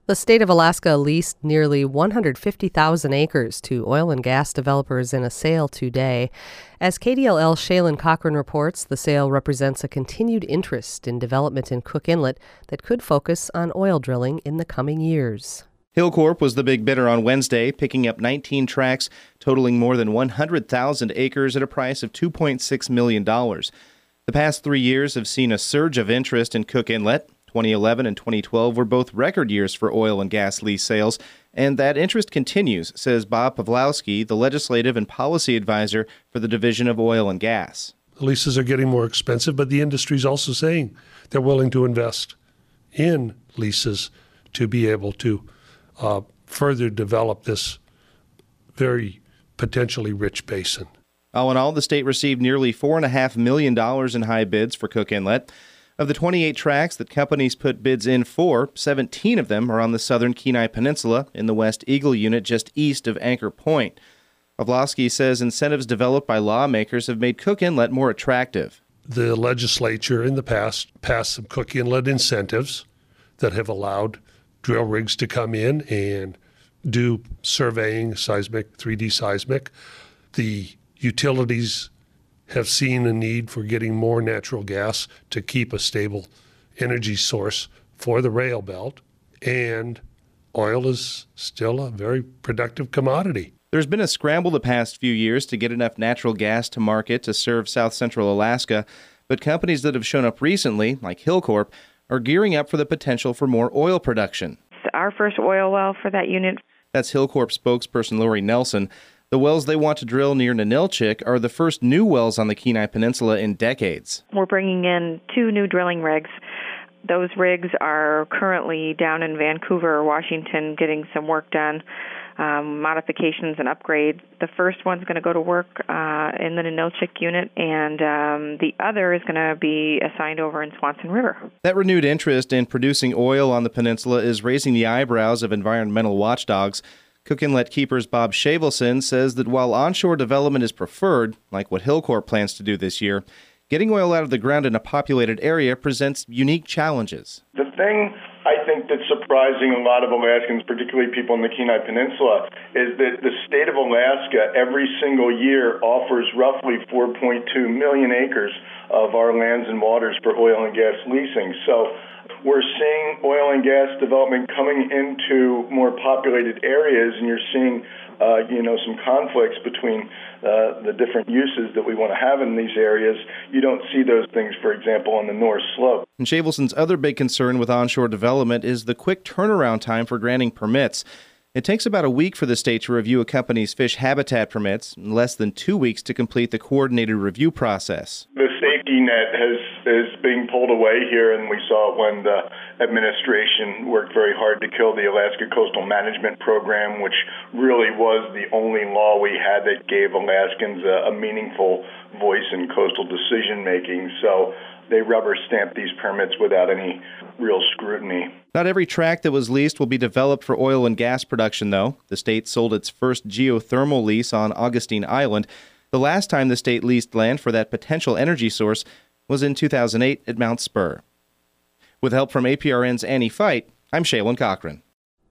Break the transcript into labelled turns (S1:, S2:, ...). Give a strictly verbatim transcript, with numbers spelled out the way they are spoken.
S1: The state of Alaska leased nearly one hundred fifty thousand acres to oil and gas developers in a sale today. As K D L L Shaylin Cochran reports, the sale represents a continued interest in development in Cook Inlet that could focus on oil drilling in the coming years.
S2: Hilcorp was the big bidder on Wednesday, picking up nineteen tracts totaling more than one hundred thousand acres at a price of two point six million dollars. The past three years have seen a surge of interest in Cook Inlet. twenty eleven and twenty twelve were both record years for oil and gas lease sales, and that interest continues, says Bob Pawlowski, the legislative and policy advisor for the Division of Oil and Gas.
S3: The leases are getting more expensive, but the industry is also saying they're willing to invest in leases to be able to uh, further develop this very potentially rich basin.
S2: All in all, the state received nearly four point five million dollars in high bids for Cook Inlet. Of the twenty-eight tracts that companies put bids in for, seventeen of them are on the southern Kenai Peninsula in the West Eagle Unit just east of Anchor Point. Pawlowski says incentives developed by lawmakers have made Cook Inlet more attractive.
S3: The legislature in the past passed some Cook Inlet incentives that have allowed drill rigs to come in and do surveying, seismic, three D seismic. The utilities have seen a need for getting more natural gas to keep a stable energy source for the rail belt, and oil is still a very productive commodity.
S2: There's been a scramble the past few years to get enough natural gas to market to serve south central Alaska, but companies that have shown up recently, like Hilcorp, are gearing up for the potential for more oil production.
S4: It's our first oil well for that unit.
S2: That's Hilcorp spokesperson Lori Nelson. The wells they want to drill near Ninilchik are the first new wells on the Kenai Peninsula in decades.
S4: We're bringing in two new drilling rigs. Those rigs are currently down in Vancouver, Washington, getting some work done, um, modifications and upgrades. The first one's going to go to work uh, in the Ninilchik unit, and um, the other is going to be assigned over in Swanson River.
S2: That renewed interest in producing oil on the peninsula is raising the eyebrows of environmental watchdogs. Cook Inlet keepers Bob Shavelson says that while onshore development is preferred, like what Hilcorp plans to do this year, getting oil out of the ground in a populated area presents unique challenges.
S5: The thing I think that's surprising a lot of Alaskans, particularly people in the Kenai Peninsula, is that the state of Alaska every single year offers roughly four point two million acres of our lands and waters for oil and gas leasing. So we're seeing oil and gas development coming into more populated areas, and you're seeing, uh, you know, some conflicts between uh, the different uses that we want to have in these areas. You don't see those things, for example, on the North Slope.
S2: And Shavelson's other big concern with onshore development is the quick turnaround time for granting permits. It takes about a week for the state to review a company's fish habitat permits, and less than two weeks to complete the coordinated review process.
S5: The safety net has is being pulled away here, and we saw it when the administration worked very hard to kill the Alaska Coastal Management Program, which really was the only law we had that gave Alaskans a, a meaningful voice in coastal decision-making. So they rubber stamped these permits without any real scrutiny.
S2: Not every tract that was leased will be developed for oil and gas production, though. The state sold its first geothermal lease on Augustine Island. The last time the state leased land for that potential energy source was in two thousand eight at Mount Spur. With help from A P R N's Annie Fight, I'm Shaylin Cochran.